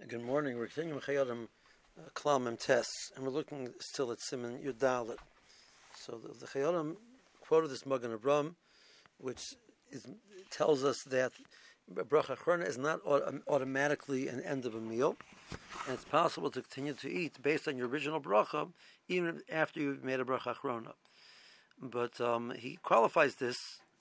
Good morning. We're continuing Chayodim Klam and Tests, and we're looking still at Siman Yudalit. So the Chayodim quoted this Magen Avraham, which tells us that bracha achrona is not automatically an end of a meal, and it's possible to continue to eat based on your original bracha, even after you've made a bracha achrona. But he qualifies this.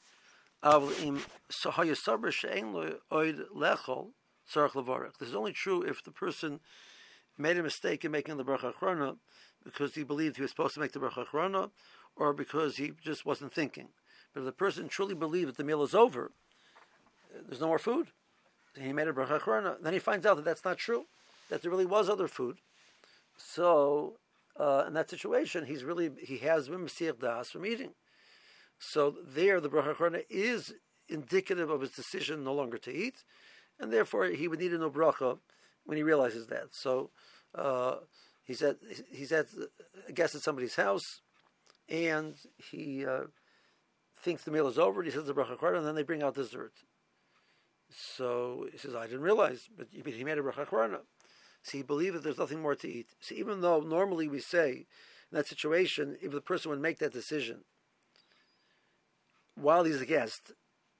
This is only true if the person made a mistake in making the bracha achrona because he believed he was supposed to make the bracha achrona, or because he just wasn't thinking. But if the person truly believed that the meal is over, there's no more food, he made a bracha achrona. Then he finds out that that's not true, that there really was other food. So in that situation, he has been mesiach das from eating. So there, the bracha achrona is indicative of his decision no longer to eat, and therefore he would need a new bracha when he realizes that. So he's at a guest at somebody's house, and he thinks the meal is over. And he says the bracha achrona, and then they bring out dessert. So he says, "I didn't realize, but he made a bracha achrona." So he believed that there's nothing more to eat. So even though normally we say in that situation, if the person would make that decision while he's a guest,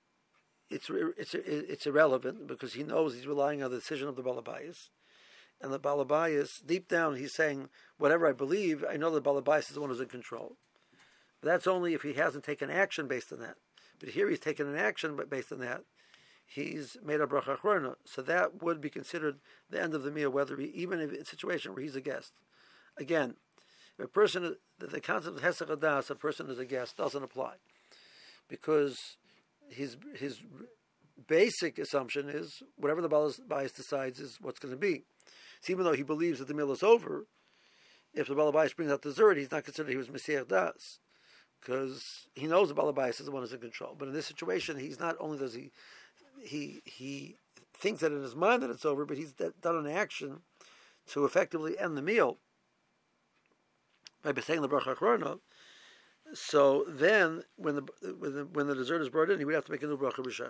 it's irrelevant, because he knows he's relying on the decision of the Balabayas. And the Balabayas, deep down, he's saying, whatever I believe, I know the Balabayas is the one who's in control. But that's only if he hasn't taken action based on that. But here he's taken an action based on that. He's made a bracha achrona. So that would be considered the end of the meal, even in a situation where he's a guest. Again, if a person, the concept of hesach hadas, a person is a guest, doesn't apply. Because his basic assumption is whatever the Balabais decides is what's going to be. So even though he believes that the meal is over, if the Balabais brings out dessert, he's not considered he was mesiach das, because he knows the Balabais is the one who's in control. But in this situation, he's not only does he thinks that in his mind that it's over, but he's done an action to effectively end the meal by saying the bracha achrona. So then, when the dessert is brought in, he would have to make a new bracha rishona.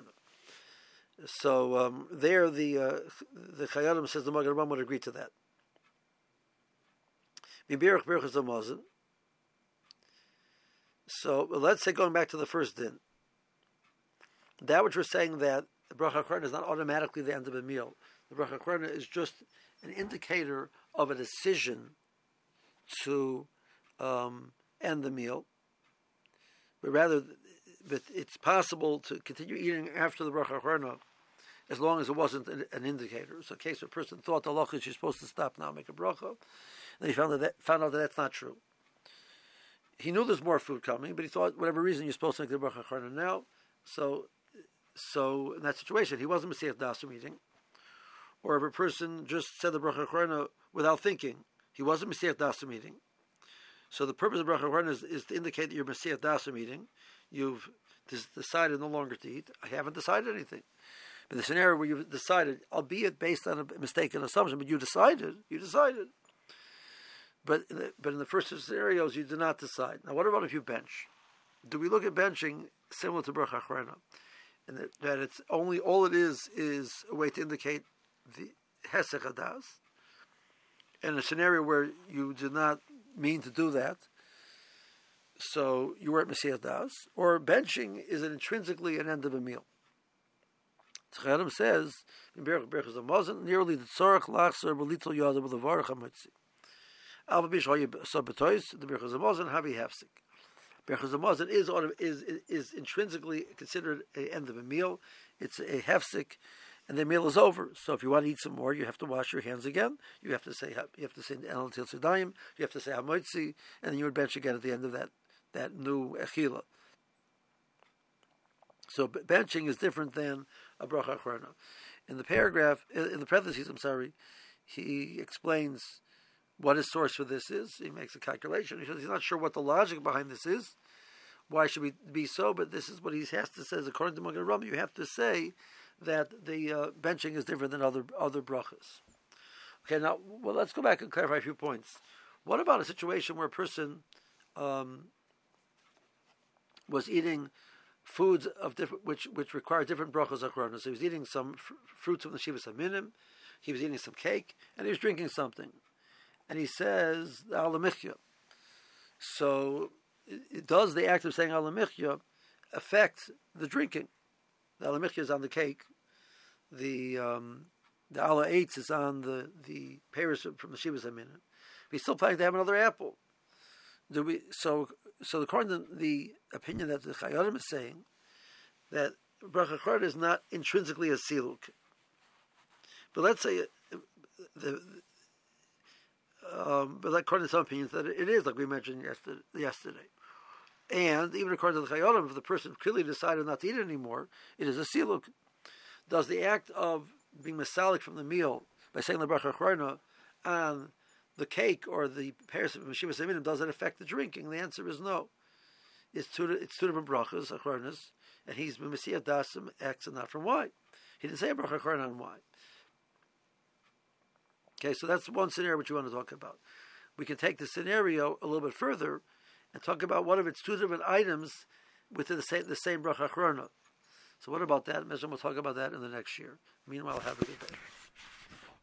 So there, the Chayadim says the Magen Avraham would agree to that. So let's say, going back to the first din, that which we're saying that the bracha achrona is not automatically the end of a meal. The bracha achrona is just an indicator of a decision to end the meal. But it's possible to continue eating after the bracha achrona as long as it wasn't an indicator. So in case a person thought the halacha is you're supposed to stop now, make a bracha, and he found out that that's not true. He knew there's more food coming, but he thought, whatever reason, you're supposed to make the bracha achrona now. So in that situation, he wasn't mesiach das from eating. Or if a person just said the bracha achrona without thinking, he wasn't mesiach das from eating. So the purpose of bracha achrona is to indicate that you're mesiach das from eating. You've decided no longer to eat. I haven't decided anything. But the scenario where you've decided, albeit based on a mistaken assumption, but you decided. But in the first two scenarios, you did not decide. Now, what about if you bench? Do we look at benching similar to bracha achrona, and that it's only all it is a way to indicate the hesach hadas? In a scenario where you did not mean to do that, so you weren't mesiach das, or benching is intrinsically an end of a meal. Chayadim says in Berachas Hamazon, nearly the tzarach lachzer b'litzol yadav b'levarach hamitzi. Alva b'shoy sabatois the Berachas Hamazon havi hefsek. Berachas Hamazon is intrinsically considered an end of a meal. It's a hefsek, and the meal is over. So if you want to eat some more, you have to wash your hands again. You have to say El Til Tzedayim. You have to say Hamotzi, and then you would bench again at the end of that new echila. So benching is different than a bracha achrona. In the parentheses, he explains what his source for this is. He makes a calculation. He says he's not sure what the logic behind this is. Why should we be so? But this is what he has to say. According to Magen Avraham, you have to say that the benching is different than other brachas. Okay, now let's go back and clarify a few points. What about a situation where a person was eating foods of different which require different brachas achrona? So he was eating some fruits from the Shivas Aminim, he was eating some cake and he was drinking something, and he says alamichya. So, does the act of saying alamichya affect the drinking? The alamichya is on the cake. The ala eitz is on the pears from the Shivas Aminah. We still planning to have another apple. So according to the opinion that the Chayyim is saying, that bracha achrona is not intrinsically a siluk. But let's say but according to some opinions that it is, like we mentioned yesterday. And even according to the Chayyim, if the person clearly decided not to eat it anymore, it is a siluk. Does the act of being masalik from the meal by saying the bracha achrona on the cake or the pears of Meshivas Aminim, does it affect the drinking? The answer is no. It's two different brachas, achronas, and he's Messiah Das from X and not from Y. He didn't say a bracha achrona on Y. Okay, so that's one scenario which we want to talk about. We can take the scenario a little bit further and talk about what if it's two different items within the same bracha achrona. So what about that? We'll talk about that in the next year. Meanwhile, have a good day.